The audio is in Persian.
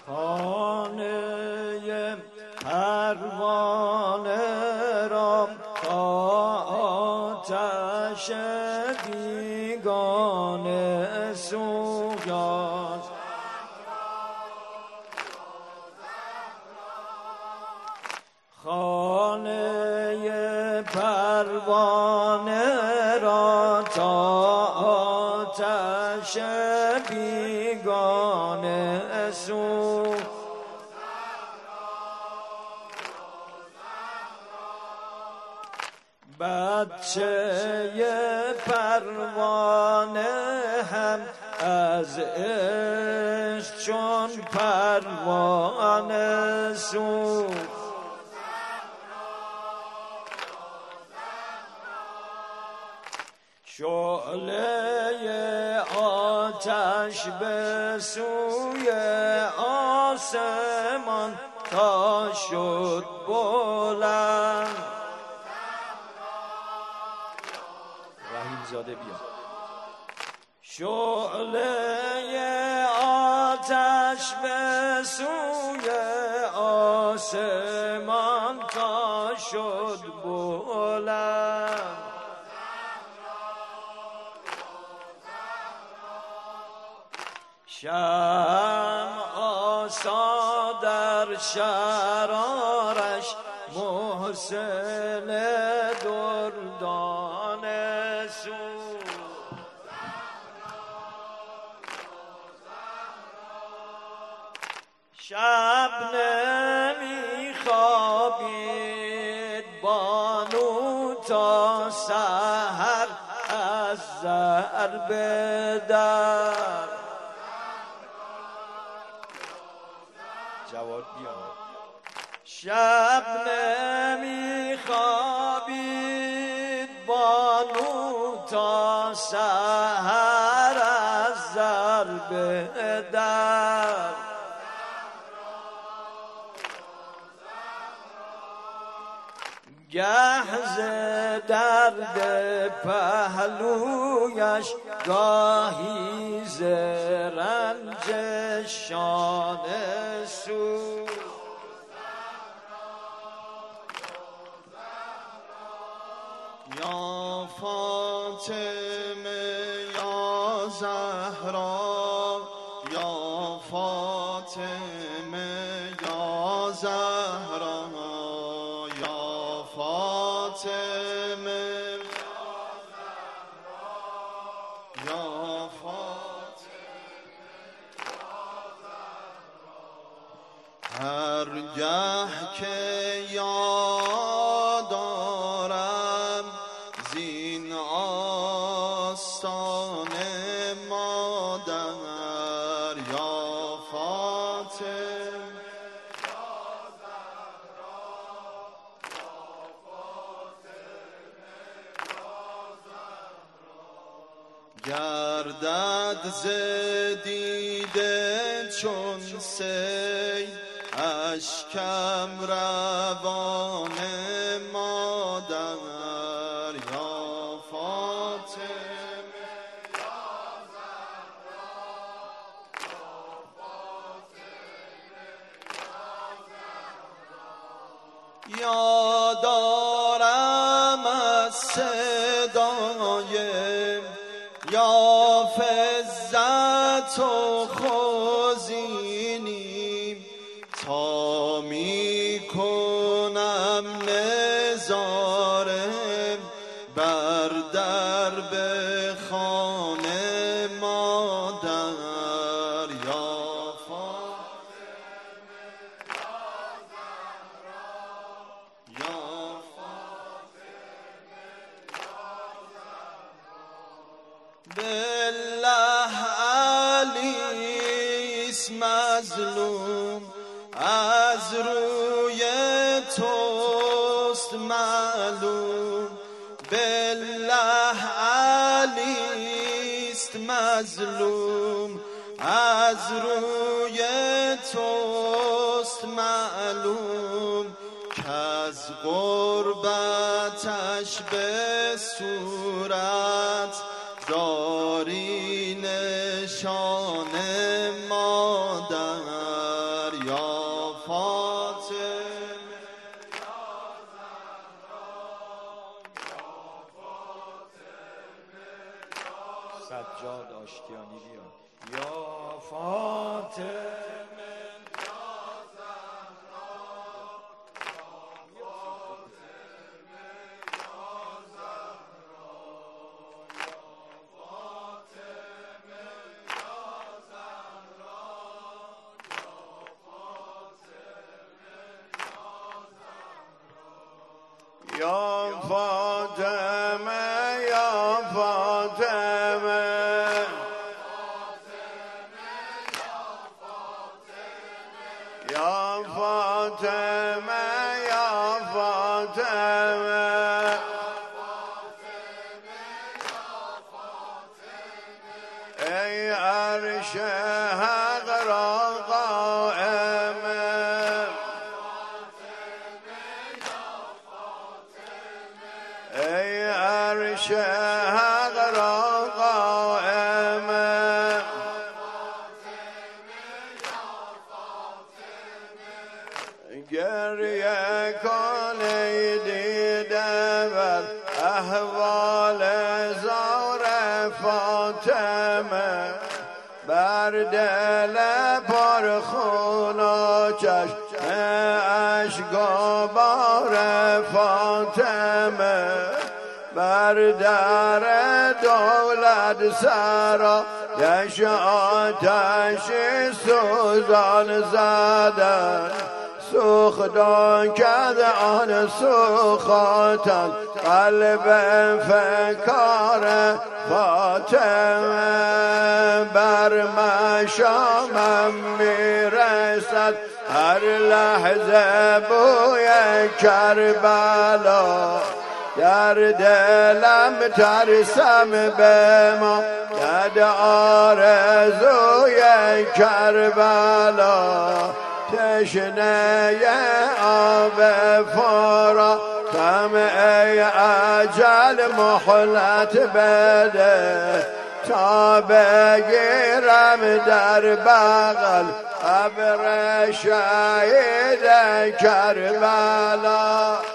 خانه پروانه را آتش بیگانه سوزد. خانه پروانه را تا آتش بیگانه سوزد. بچه پروانه هم از عشق چون پروانه سوخت. شعله آتش به سوی آسمان تا شد بلند. رحیم زاده بیا. شعله آتش به سوی آسمان تا شد بلند. شمع آسا در شرارش محسن دردانه سوخت. شب نمی خوابید بانو تا سحر از ضرب در. جواد بیاد. شب نمی خوابید بانو تا سحر از ضرب در. گه ز درد پهلویش گاهی ز رنج شانه سوخت. یا فاطمه یا زهرا، یا فاطمه یا زهرا، یا فاطمه یا فاطمه. هرگه که یاد دارم زین آستان مادر، یا فاطمه گردد ز دیده چون سیل اشکم روان مادر، یا فاطمه یا زهرا، یا فاطمه یا زهرا. یادارم از صدای یا فزت و خوزینی تا می کنم نظاره بر درب خانه مادر، یا فاطمه یا زهرا، یا فاطمه یا زهرا. بالله علیست مظلوم از روی توست معلوم. بالله علیست مظلوم از روی توست معلوم. کز غربتش به صورت داری نشان مادر، یا فاطمه یا فاطمه یا فاطمه یا فاطمه یا فاطمه ای عرش حق را قائمه ای عرش حق را قائمه گریه کن ای دیده بر احوال زار فاطمه بر دل پر خون و چشم اشک و بار فاطمه بر در دولت سرا یش آتش سوزان زدن سوختان کرد آن سوخاتن قلب فکار فاطمه بر مشامم میرسد هر لحظه بوی کربلا در دلم ترسم به ما ید آرزوی کربلا تشنه آب فرا تم ای اجل مهلت بده تا بگیرم در بغل قبر شهید کربلا